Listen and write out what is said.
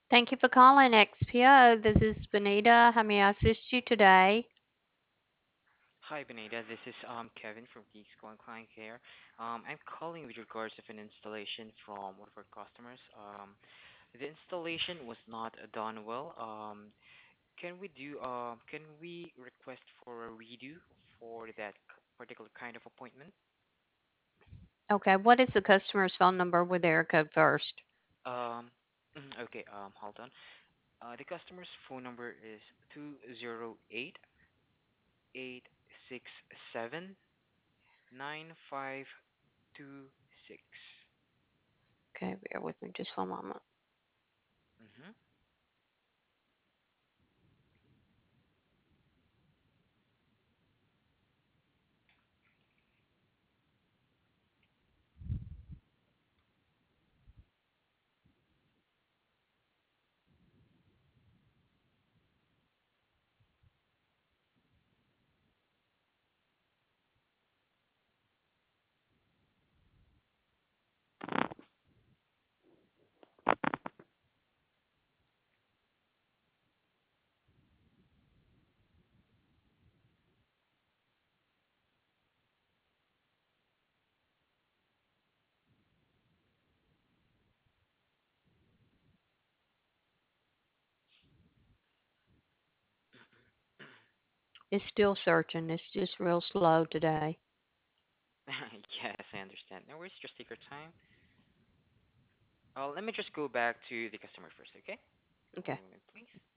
Thank you for calling XPO. This is Benita. How may I assist you today? Hi, Benita. This is Kevin from Geeks Going Client Care. I'm calling with regards of an installation from one of our customers. The installation was not done well. Can we request for a redo for that particular kind of appointment? Okay, what is the customer's phone number with their code first? Okay. Hold on. The customer's phone number is 208-867-9526. Okay, bear with me just for a moment. Mm-hmm. It's still searching. It's just real slow today. Yes, I understand. No worries, just take your time. Let me just go back to the customer first, okay? One Okay. moment, please.